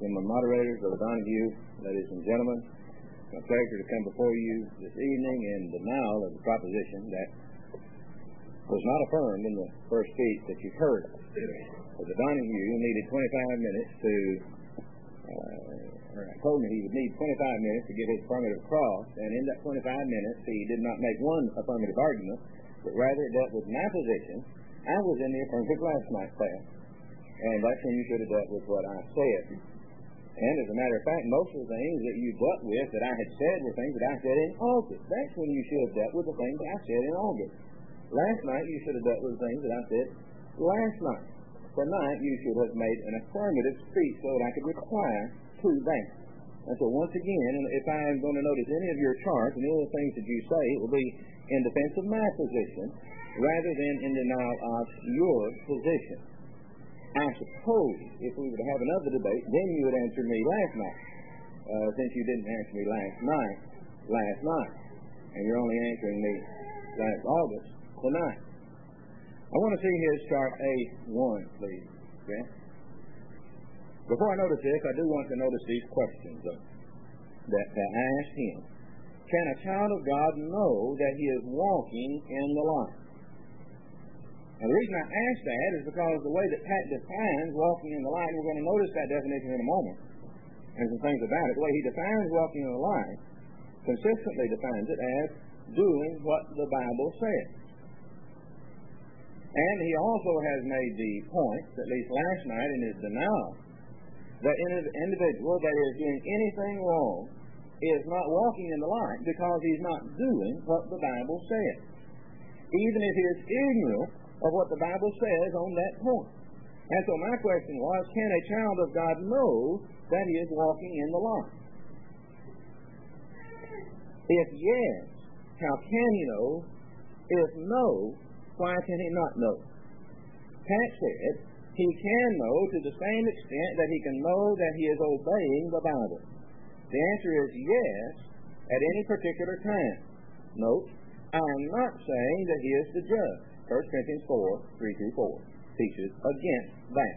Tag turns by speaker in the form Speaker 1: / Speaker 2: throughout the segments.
Speaker 1: From the moderators, Brother Donahue, ladies and gentlemen, it's my pleasure to come before you this evening in denial of the proposition that was not affirmed in the first speech that you've heard. Brother Donahue needed 25 minutes to, told me he would need 25 minutes to get his affirmative across, and in that 25 minutes he did not make one affirmative argument, but rather dealt with my position. I was in the affirmative last night, class, and that's when you should have dealt with what I said. And as a matter of fact, most of the things that you dealt with that I had said were things that I said in August. That's when you should have dealt with the things that I said in August. Last night you should have dealt with the things that I said last night. Tonight you should have made an affirmative speech so that I could reply to that. And so once again, if I'm going to notice any of your charts and any of the things that you say, it will be in defense of my position rather than in denial of your position. I suppose if we were to have another debate, then you would answer me last night, since you didn't answer me last night, and you're only answering me last August tonight. I want to see his chart A1, please. Okay? Before I notice this, I do want to notice these questions that I asked him. Can a child of God know that he is walking in the light? Now, the reason I ask that is because the way that Pat defines walking in the light, and we're going to notice that definition in a moment, and some things about it, the way he defines walking in the light, consistently defines it as doing what the Bible says. And he also has made the point, at least last night in his denial, that an individual that is doing anything wrong is not walking in the light because he's not doing what the Bible says, even if he is ignorant of what the Bible says on that point. And so my question was, can a child of God know that he is walking in the light? If yes, how can he know? If no, why can he not know? Pat said he can know to the same extent that he can know that he is obeying the Bible. The answer is yes, at any particular time. Note, I am not saying that he is the judge. 1 Corinthians 4:3-4 teaches against that.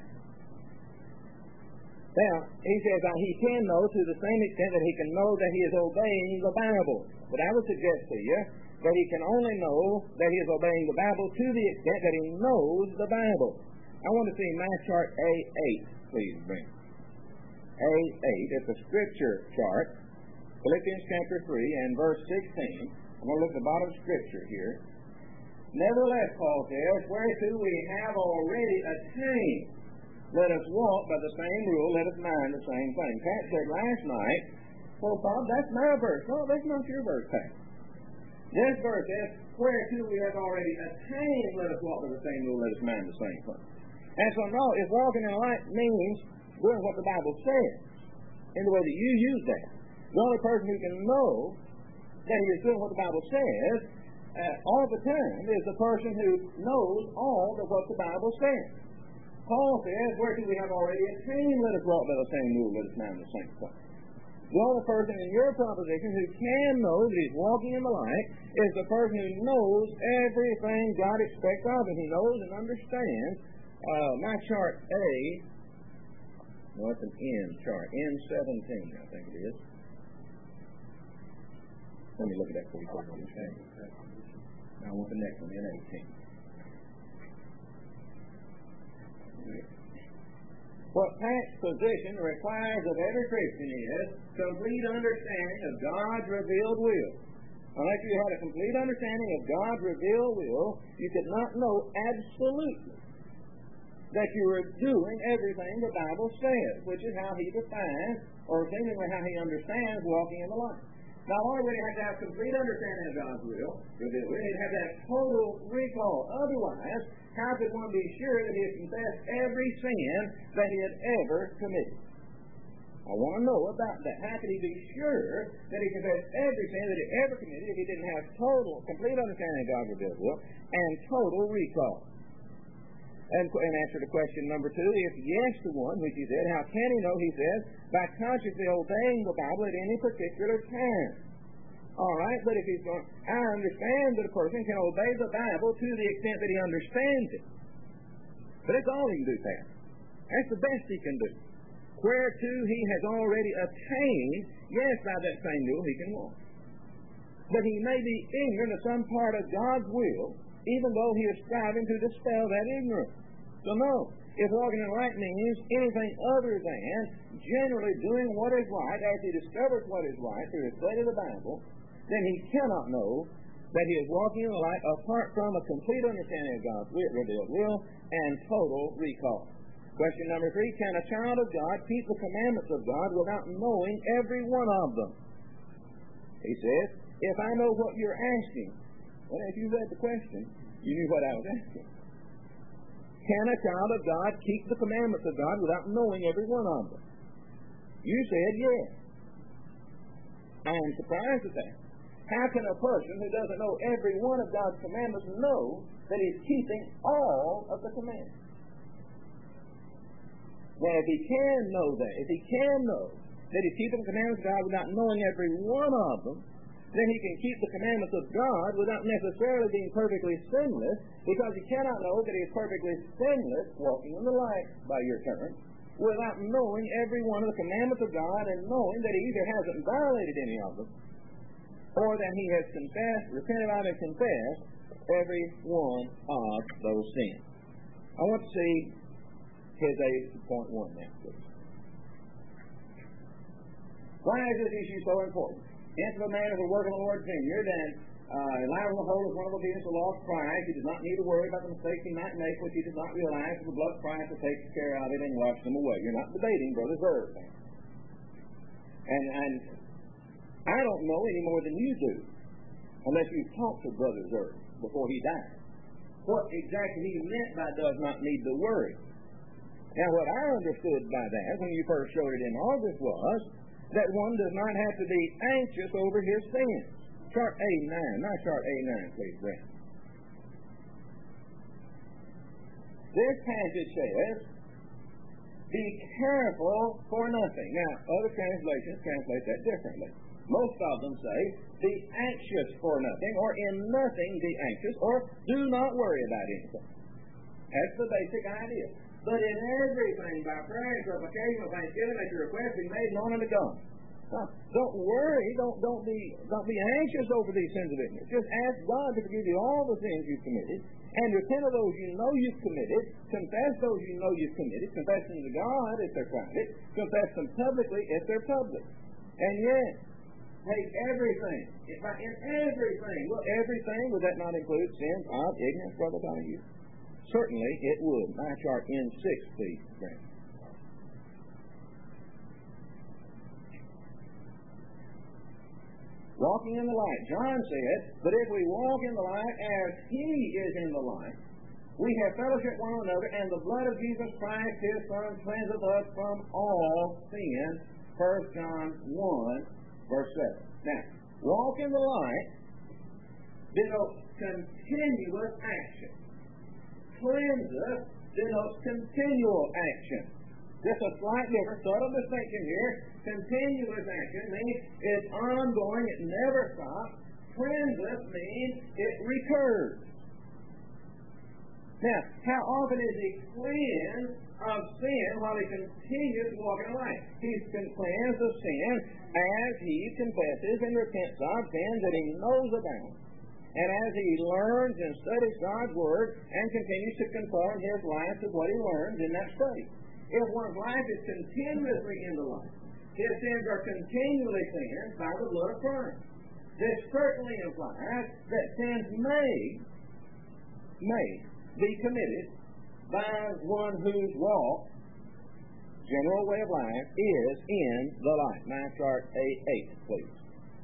Speaker 1: Now, he says that he can know to the same extent that he can know that he is obeying the Bible. But I would suggest to you that he can only know that he is obeying the Bible to the extent that he knows the Bible. I want to see my chart A8, please bring. A8, it's a scripture chart, Philippians chapter 3 and verse 16. I'm going to look at the bottom of scripture here. Nevertheless, Paul says, whereto we have already attained, let us walk by the same rule, let us mind the same thing. Pat said last night, well, Bob, that's my verse. No, that's not your verse, Pat. This verse says, whereto we have already attained, let us walk by the same rule, let us mind the same thing. And so, no, if walking in the light means doing what the Bible says, in the way that you use that, the only person who can know that he is doing what the Bible says all the time is the person who knows all of what the Bible says. Paul says, whereto we have already attained, let us walk by the same rule, let us mind the same thing. The only person in your proposition who can know that he's walking in the light is the person who knows everything God expects of him. He knows and understands. My chart A, no, it's an N chart, N17, I think it is. Let me look at that for you. Now I want the next one, N18. What Pat's position requires of every Christian is complete understanding of God's revealed will. Unless you had a complete understanding of God's revealed will, you could not know absolutely that you were doing everything the Bible says, which is how he defines, or seemingly how he understands, walking in the light. Not only would he have to have complete understanding of God's will, he'd have to have total recall. Otherwise, how could one be sure that he had confessed every sin that he had ever committed? I want to know about that. How could he be sure that he confessed every sin that he ever committed if he didn't have complete understanding of God's will and total recall? And answer to question number 2, if yes to one, which he said, how can he know? He says, by consciously obeying the Bible at any particular time. All right, but if he's going, I understand that a person can obey the Bible to the extent that he understands it. But that's all he can do, Pat. That's the best he can do. whereto he has already attained, yes, by that same rule he can walk. But he may be ignorant of some part of God's will, even though he is striving to dispel that ignorance. So no, if walking in the light means anything other than generally doing what is right as he discovers what is right through his study of the Bible, then he cannot know that he is walking in the light apart from a complete understanding of God's revealed will and total recall. Question number 3, can a child of God keep the commandments of God without knowing every one of them? He says, if I know what you're asking, well, if you read the question, you knew what I was asking. Can a child of God keep the commandments of God without knowing every one of them? You said yes. I am surprised at that. How can a person who doesn't know every one of God's commandments know that he's keeping all of the commandments? Now, if he can know that, if he can know that he's keeping the commandments of God without knowing every one of them, then he can keep the commandments of God without necessarily being perfectly sinless, because he cannot know that he is perfectly sinless, walking in the light by your term, without knowing every one of the commandments of God and knowing that he either hasn't violated any of them, or that he has confessed, repented of and confessed every one of those sins. I want to see his 8.1 now, please. Why is this issue so important? Intimate man is a work of the Lord vineyard, and liable to hold as one of obedience to the law of Christ. He does not need to worry about the mistakes he might make, which he does not realize that the blood of Christ will take care of it and wash them away. You're not debating Brother Zerb. And I don't know any more than you do, unless you've talked to Brother Zerb before he died, what exactly he meant by does not need to worry. Now, what I understood by that when you first showed it in August was that one does not have to be anxious over his sins. Chart A9. Not chart A9, please, Brent. This passage says, be careful for nothing. Now, other translations translate that differently. Most of them say, be anxious for nothing, or in nothing be anxious, or do not worry about anything. That's the basic idea. But in everything, by prayer and supplication with thanksgiving, let your requests be made known unto God. Don't worry. Don't be anxious over these sins of ignorance. Just ask God to forgive you all the sins you've committed, and repent of those you know you've committed. Confess those you know you've committed. Confess them to God if they're private. Confess them publicly if they're public. And yet, take everything. In everything. Well, everything, would that not include sins of ignorance, Brother Donahue? Certainly it would. My chart N6, please, Brent. Walking in the light. John said, but if we walk in the light as he is in the light, we have fellowship one with another, and the blood of Jesus Christ, his Son, cleanseth us from all sin. 1 John 1, verse 7. Now, walk in the light denotes continuous action. Cleanse us denotes continual action. Just a slight difference, subtle distinction here. Continuous action means it's ongoing, it never stops. Cleanse us means it recurs. Now, how often is he cleansed of sin while he continues to walk in the light? He's been cleansed of sin as he confesses and repents of sins that he knows about, and as he learns and studies God's Word and continues to conform his life to what he learns in that study. If one's life is continuously in the light, his sins are continually cleansed by the blood of Christ. This certainly implies that sins may be committed by one whose walk, general way of life, is in the light. My chart A8, please.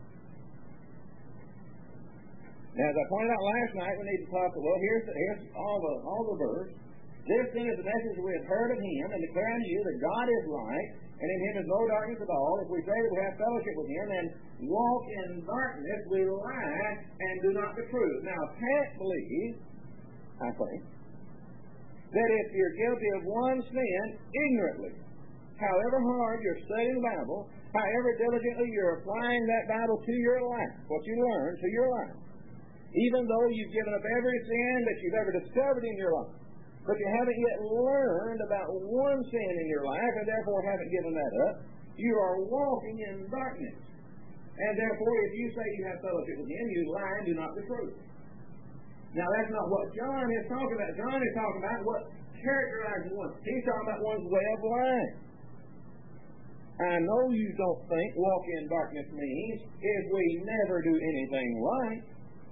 Speaker 1: Now, as I pointed out last night, we need to talk, well, here's all the verse. This then is the message we have heard of him, and declare unto you that God is light, and in him is no darkness at all. If we say that we have fellowship with him and walk in darkness, we lie and do not the truth. Now, Pat believes, I think, that if you're guilty of one sin ignorantly, however hard you're studying the Bible, however diligently you're applying that Bible to your life, what you learn to your life, even though you've given up every sin that you've ever discovered in your life, but you haven't yet learned about one sin in your life and therefore haven't given that up, you are walking in darkness. And therefore, if you say you have fellowship with him, you lie and do not the truth. Now, that's not what John is talking about. John is talking about what characterizes one. He's talking about one's way of life. I know you don't think walk in darkness means if we never do anything right.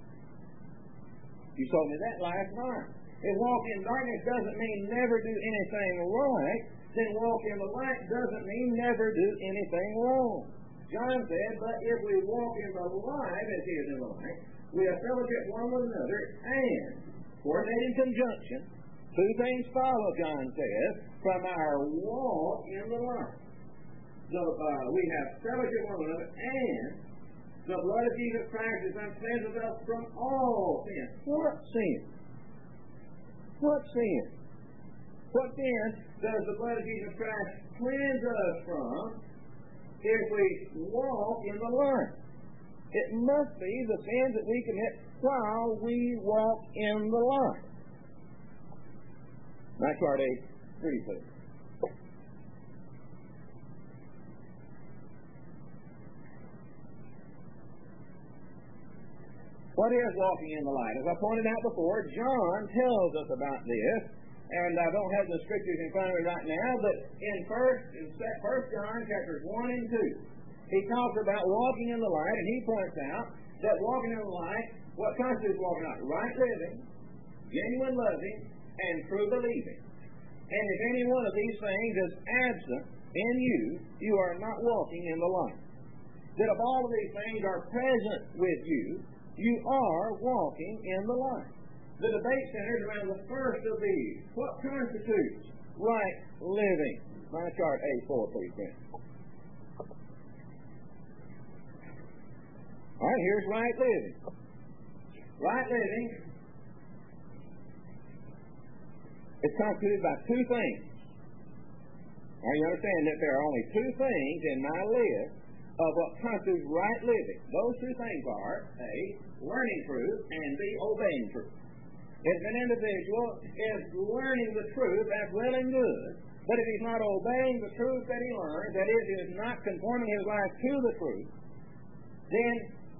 Speaker 1: You told me that last night. If walk in darkness doesn't mean never do anything right, then walk in the light doesn't mean never do anything wrong. John said, but if we walk in the light as he is in the light, we have fellowship one with another, and, coordinating conjunction, two things follow, John says, from our walk in the light. So we have fellowship one with another, and the blood of Jesus Christ is cleanses us from all sin. What sin? What sin? What sin does the blood of Jesus Christ cleanse us from if we walk in the light? It must be the sins that we commit while we walk in the light. My chart 8, pretty clear. What is walking in the light? As I pointed out before, John tells us about this, and I don't have the scriptures in front of me right now, but in 1 John chapters 1 and 2, he talks about walking in the light, and he points out that walking in the light, what constitutes walking in the light? Right living, genuine loving, and true believing. And if any one of these things is absent in you, you are not walking in the light. That if all of these things are present with you, you are walking in the light. The debate centers around the first of these. What constitutes right living? My chart A4, please, Ben. All right, here's right living. Right living is constituted by two things. Now, you understand that there are only two things in my list of what constitutes right living. Those two things are, A, learning truth, and B, obeying truth. If an individual is learning the truth, that's well and good, but if he's not obeying the truth that he learns, that is, he is not conforming his life to the truth, then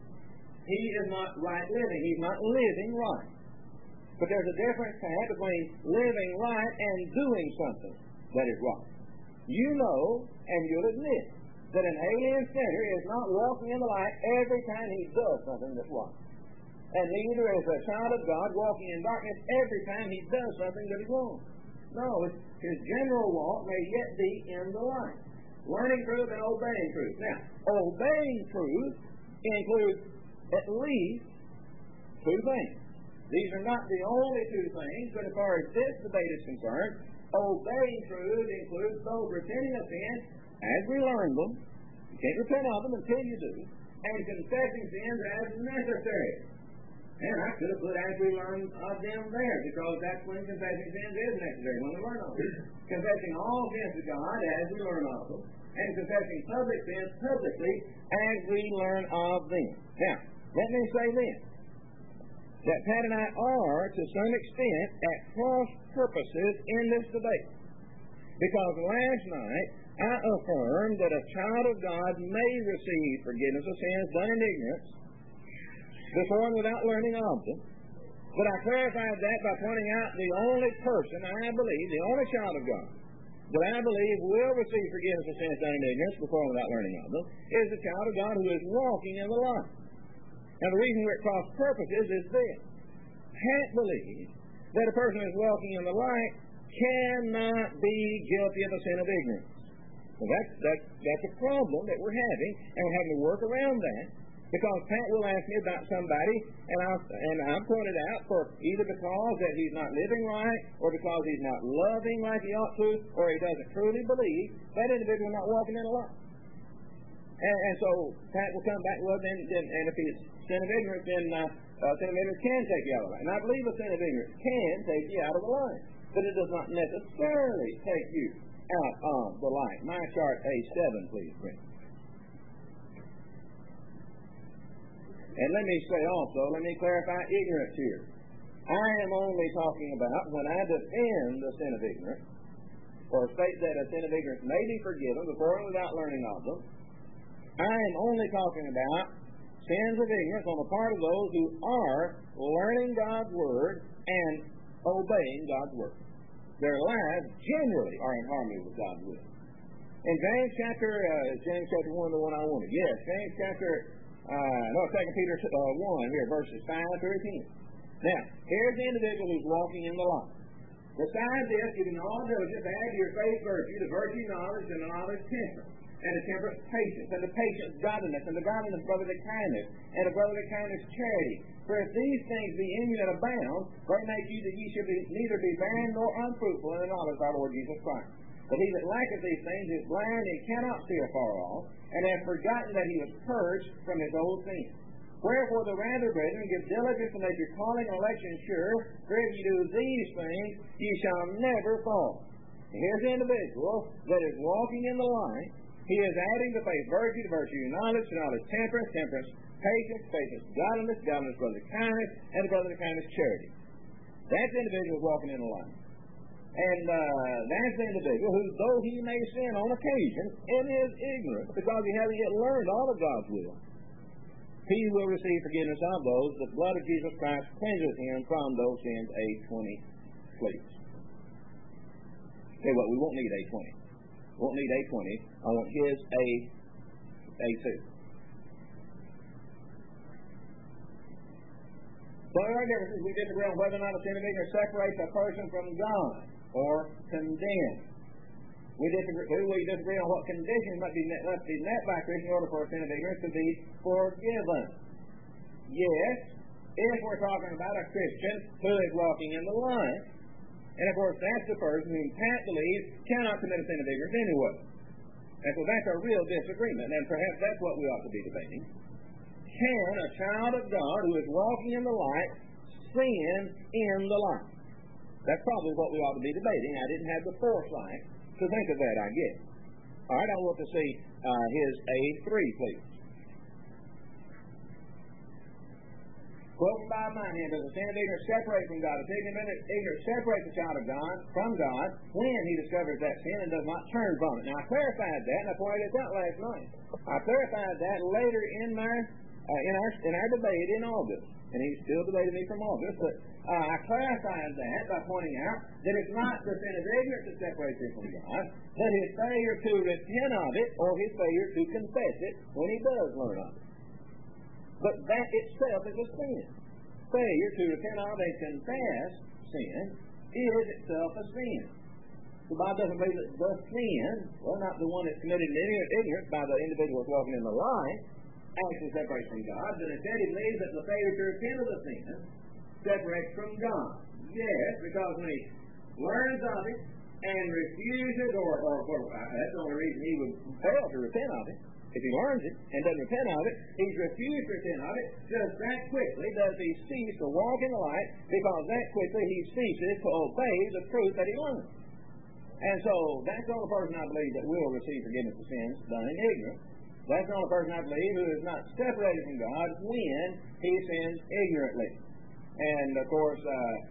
Speaker 1: he is not right living. He's not living right. But there's a difference, Pat, between living right and doing something that is right. You know, and you'll admit, that an alien sinner is not walking in the light every time he does something that's wrong. And neither is a child of God walking in darkness every time he does something that is wrong. No, his general walk may yet be in the light. Learning truth and obeying truth. Now, obeying truth includes at least two things. These are not the only two things, but as far as this debate is concerned, obeying truth includes both repenting of sin as we learn them. You can't repent of them until you do. And confessing sins as necessary. And I could have put as we learn of them there, because that's when confessing sins is necessary, when we learn of them. Confessing all sins to God as we learn of them. And confessing public sins publicly as we learn of them. Now, let me say this. That Pat and I are, to some extent, at cross purposes in this debate. Because last night, I affirmed that a child of God may receive forgiveness of sins done in ignorance, before and without learning of them. But I clarified that by pointing out the only person I believe, the only child of God, that I believe will receive forgiveness of sins done in ignorance, before and without learning of them, is the child of God who is walking in the light. Now, the reason we're at cross purposes is this. Pat believes that a person who is walking in the light cannot be guilty of a sin of ignorance. Well, that's a problem that we're having, and we're having to work around that, because Pat will ask me about somebody, and I've pointed out, for either because that he's not living right, or because he's not loving like he ought to, or he doesn't truly believe, that individual is not walking in the light. And so Pat will come back, well, then and if it's sin of ignorance, then sin of ignorance can take you out of the light. And I believe a sin of ignorance can take you out of the light, but it does not necessarily take you out of the light. My chart A7, please, Brent. And let me say also, let me clarify ignorance here. I am only talking about when I defend the sin of ignorance, or state that a sin of ignorance may be forgiven before and without learning of them. I am only talking about sins of ignorance on the part of those who are learning God's Word and obeying God's Word. Their lives generally are in harmony with God's will. In James chapter 1, the one I wanted. Yes, James chapter, 2 Peter 1, here, verses 5 through 10. Now, here's the individual who's walking in the light. Besides this, you can all diligence add to your faith virtue, the virtue knowledge, and the knowledge temperance, and the temperance patience, and the patience godliness, and the godliness brotherly kindness, and the brotherly kindness charity. For if these things be in you that abound, they make you that ye should be neither be barren nor unfruitful in the knowledge of our Lord Jesus Christ. But he that lacketh these things is blind and cannot see afar off, and hath forgotten that he was purged from his old sins. Wherefore the rather, brethren, give diligence to make your calling and election sure, for if you do these things, ye shall never fall. And here's the individual that is walking in the light. He is adding to faith virtue, to virtue knowledge, to knowledge temperance, temperance patience, patience godliness, godliness brotherly kindness, and brotherly kindness charity. That's the individual walking in the light. And that's the individual who, though he may sin on occasion in his ignorance, because he hasn't yet learned all of God's will, he will receive forgiveness of those. The blood of Jesus Christ cleanses him from those sins. A20, please. Okay, we won't need A20. Won't need A20. I want his A2. So there are differences. We disagree on whether or not a sin of ignorance separates a person from God or condemns. We disagree on what conditions must be met by a Christian in order for a sin of ignorance to be forgiven. Yes, if we're talking about a Christian who is walking in the light, and of course that's the person whom Pat believes cannot commit a sin of ignorance anyway. And so that's a real disagreement, and perhaps that's what we ought to be debating. Can a child of God who is walking in the light sin in the light? That's probably what we ought to be debating. I didn't have the foresight to think of that, I guess. All right, I want to see his A3, please. Quoting by my hand, does a sin of ignorance separate from God? A sin of ignorance separates the child of God from God when he discovers that sin and does not turn from it. Now, I clarified that, and I pointed this out last night. I clarified that later in our debate in August, and he still debated me from August, but I clarified that by pointing out that it's not the sin of ignorance that separates him from God, but his failure to repent of it or his failure to confess it when he does learn of it. But that itself is a sin. Failure to repent of and confess sin is itself a sin. The Bible doesn't believe that the sin, well, not the one that's committed in ignorance by the individual that's walking in the light, actually separates from God, but instead he believes that the failure to repent of the sin separates from God. Yes, because when he learns of it and refuses, or that's the only reason he would fail to repent of it. If he learns it and doesn't repent of it, he's refused to repent of it. Just that quickly does he cease to walk in the light, because that quickly he ceases to obey the truth that he learned. And so that's the only person I believe that will receive forgiveness of sins done in ignorance. That's the only person I believe who is not separated from God when he sins ignorantly. And of course,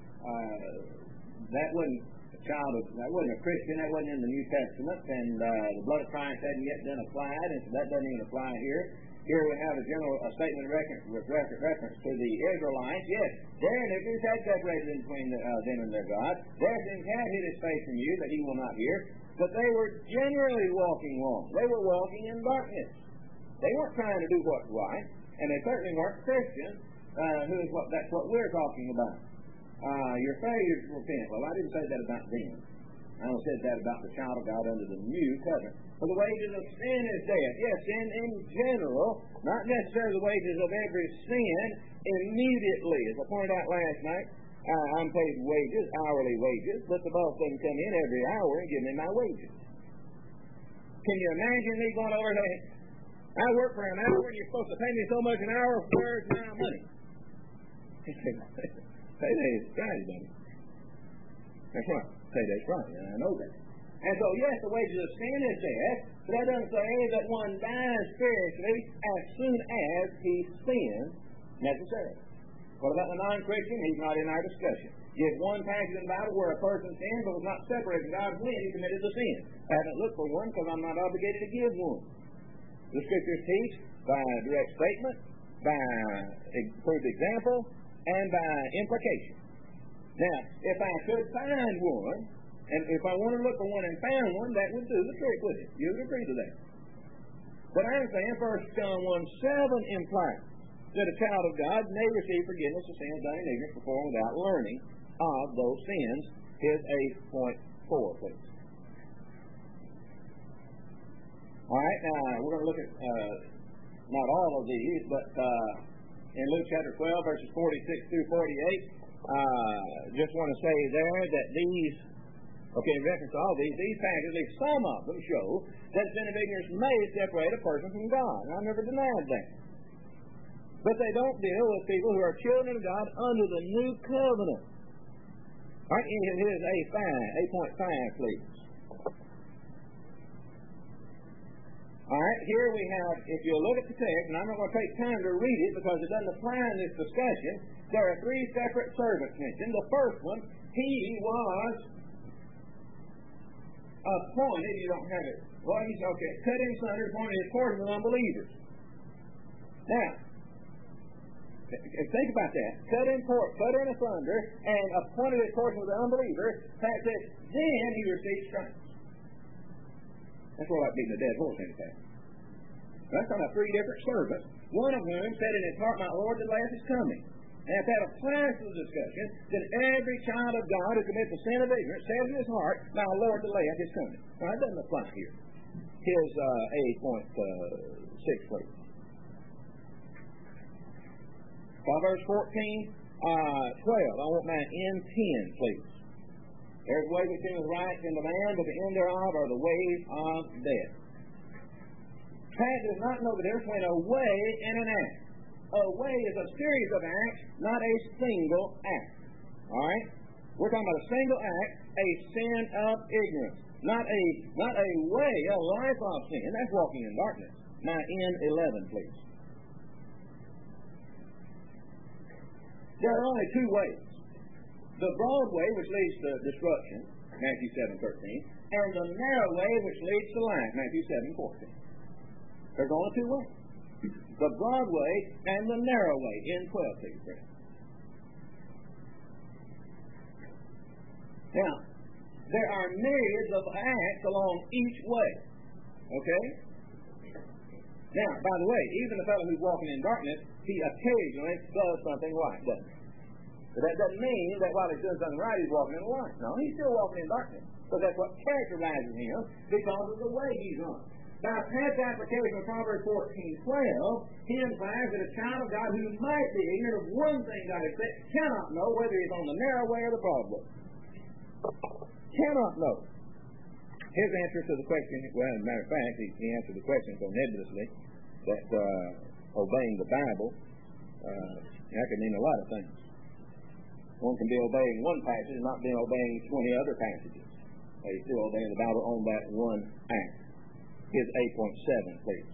Speaker 1: that wasn't a Christian, that wasn't in the New Testament, and the blood of Christ hadn't yet been applied, and so that doesn't even apply here. Here we have a statement with reference to the Israelites. Yes, their iniquities had separated between them and their God. Their sins had hid his face from you that he will not hear, but they were generally walking wrong. They were walking in darkness. They weren't trying to do what's right, and they certainly weren't Christians, that's what we're talking about. Your failure to repent. Well, I didn't say that about them. I only said that about the child of God under the new covenant. For the wages of sin is death. Yes, sin in general, not necessarily the wages of every sin immediately. As I pointed out last night, I'm paid wages, hourly wages, but the boss doesn't come in every hour and give me my wages. Can you imagine me going over there? I work for an hour and you're supposed to pay me so much an hour. Where's my money? Payday is Friday, buddy. That's right. Payday's Friday, and I know that. And so, yes, the wages of sin is death, but that doesn't say that one dies spiritually as soon as he sins necessarily. What about the non-Christian? He's not in our discussion. Give one passage in the Bible where a person sinned but was not separated from God when he committed the sin. I haven't looked for one because I'm not obligated to give one. The Scriptures teach by direct statement, by proved example, and by implication. Now, if I could find one, and if I want to look for one and found one, that would do the trick, wouldn't it? You would agree to that. But I'm saying 1 John 1:7 implies that a child of God may receive forgiveness of sins done in ignorance before without learning of those sins. Here's 8.4, please. All right, now we're going to look at not all of these, but in Luke chapter 12, verses 46 through 48, just want to say there that these, in reference to all these passages, at least some of them show that sin of ignorance may separate a person from God. I never denied that. But they don't deal with people who are children of God under the new covenant. All right, here's 8.5, please. All right, here we have, if you look at the text, and I'm not going to take time to read it because it doesn't apply in this discussion, there are three separate servants mentioned. The first one, he was appointed, you don't have it, well, he's, cut in sunder, appointed his portion with unbelievers. Now, think about that. Cut in asunder, and appointed his portion with the unbelievers. That says, then he received stripes. That's what like beating a dead horse in fact. That's on three different servants, one of whom said in his heart, my Lord, the last is coming. And if that applies to the discussion, then every child of God who commits the sin of ignorance says in his heart, my Lord, the last is coming. Now, that doesn't apply here. Here's 8.6, please. Proverbs 14:12. I want my end 10, please. There's a way which seemeth right in the man, but the end thereof are the ways of death. Pat does not know the difference between a way and an act. A way is a series of acts, not a single act. All right? We're talking about a single act, a sin of ignorance. Not a way, a life of sin. That's walking in darkness. My end 11, please. There are only two ways. The broad way, which leads to destruction, Matthew 7:13, and the narrow way, which leads to life, Matthew 7:14. There's only two ways. The broad way and the narrow way, in 12, please, friends. Now, there are myriads of acts along each way. Okay? Now, by the way, even the fellow who's walking in darkness, he occasionally does something right, doesn't he? But that doesn't mean that while he's doing something right, he's walking in the light. No, he's still walking in darkness. Because that's what characterizes him because of the way he's on. By past application of Proverbs 14:12, he implies that a child of God who might be ignorant of one thing God has said cannot know whether he's on the narrow way or the broad way. Cannot know. His answer to the question, well, as a matter of fact, he answered the question so nebulously that obeying the Bible, that could mean a lot of things. One can be obeying one passage and not be obeying 20 other passages. He's still obeying the Bible on that one act. Here's 8.7, please.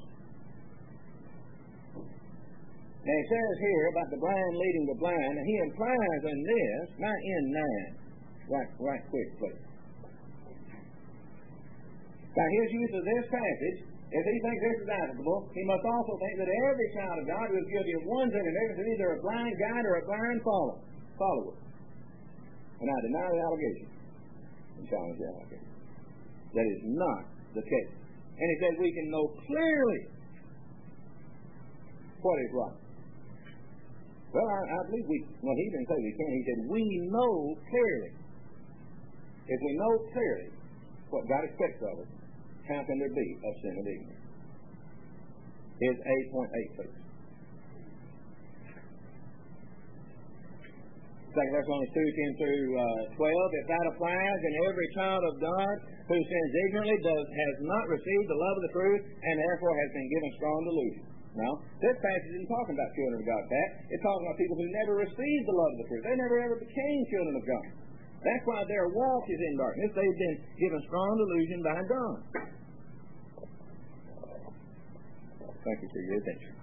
Speaker 1: Now it says here about the blind leading the blind, and he implies in this, not in 9. Right quick, please. By his use of this passage, if he thinks this is applicable, he must also think that every child of God who is guilty of one sin and ignorance is either a blind guide or a blind follower. And I deny the allegation and challenge the allegation. That is not the case. And he says we can know clearly what is right. Well, I believe he didn't say we can. He said we know clearly. If we know clearly what God expects of us, how can there be a sin of ignorance? Here's 8.8, please. 2 Thessalonians 2:10-12. If that applies, then every child of God who sins ignorantly has not received the love of the truth and therefore has been given strong delusion. Now, this passage isn't talking about children of God, Pat. It's talking about people who never received the love of the truth. They never ever became children of God. That's why their walk is in darkness. They've been given strong delusion by God. Thank you for your attention.